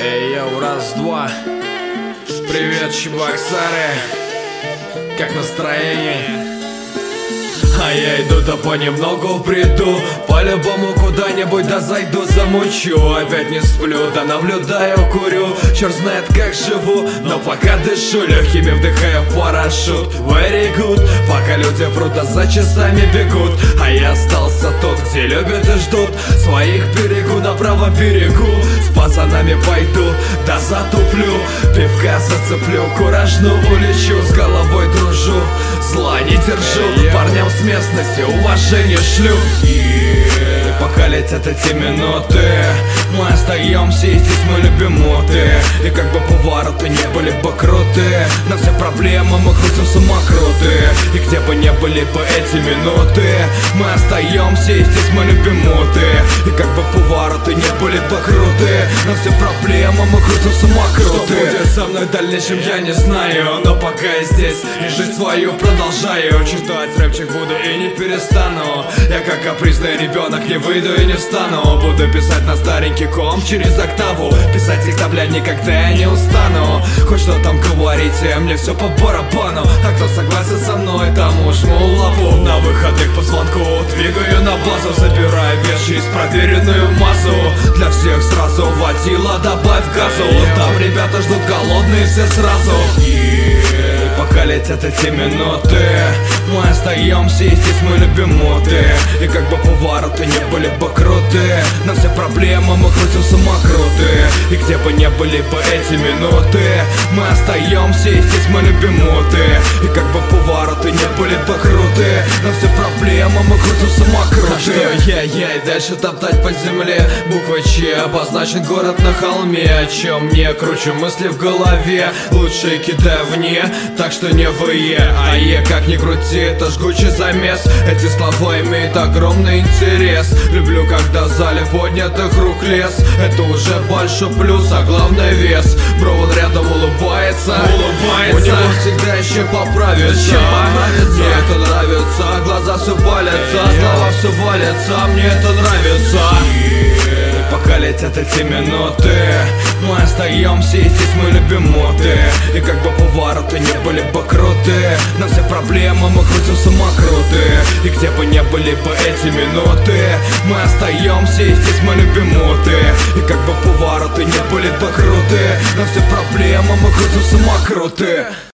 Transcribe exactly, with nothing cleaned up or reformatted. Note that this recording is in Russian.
Эй, йоу, раз-два. Привет, Чебоксары. Как настроение? А я иду-то понемногу приду, по-любому куда-нибудь да зайду, замучу. Опять не сплю, да наблюдаю, курю. Черт знает как живу, но пока дышу, легкими вдыхаю парашют. Very good, пока люди прут, да за часами бегут. А я остался тут, где любят и ждут. Своих берегу на правом берегу. С пацанами пойду, да затуплю. Пивка зацеплю, куражну улечу. С головой дружу, зла не держу. Парням с местности уважение шлю. И пока летят эти минуты, мы остаемся, и здесь мы любим муты. И как бы повороты не были бы круты, на все проблемы мы крутим самокруты. И где бы не были бы эти минуты, мы остаемся, и здесь мы любим муты. И как бы повороты не были бы круты, на все проблемы мы крутим самокруты. Что будет со мной в дальнейшем, я не знаю, но пока я здесь и жизнь свою продолжаю. Читать рэпчик буду и не перестану. Я как капризный ребенок не выйду и не встану. Буду писать на старенький комп через октаву. Писать их, блядь, никогда я не устану. Хоть что там говорите, мне все по барабану. А кто согласен со мной, тому жму лапу. На выходных по звонку двигаю на базу, забираю вещи из проверенную массу. Для всех сразу водила, добавь газу. Там ребята ждут голодные все сразу. И пока летят эти минуты, мы остаемся, и здесь мы любим муты. И как бы повороты не были бы круты, на все проблемы мы крутим самокруты. И где бы не были бы эти минуты, мы остаемся, и здесь мы любим муты. И как бы повороты не были бы круты, на все проблемы мы крутим самокруты. А что я, я и дальше топтать по земле. Буквой Ч обозначен город на холме. О чем мне кручу мысли в голове, лучше кидаю вне, так что не вы е, а е, как ни крути, это жгучий замес. Эти слова имеют огромный интерес. Люблю, когда в зале поднятых рук лес. Это уже большой плюс, а главное вес. Бро, он рядом улыбается, улыбается. У него всегда еще поправится, поправится. Мне это нравится, глаза все палятся, слова все валятся, мне это нравится. Пока летят эти минуты, мы остаемся, и здесь мы любим муты. И как бы повороты не были бы круты, на все проблемы мы крутим самокруты. И где бы не были бы эти минуты, мы остаемся, и здесь мы любим муты. И как бы повороты не были бы круты, на все проблемы мы крутим самокруты.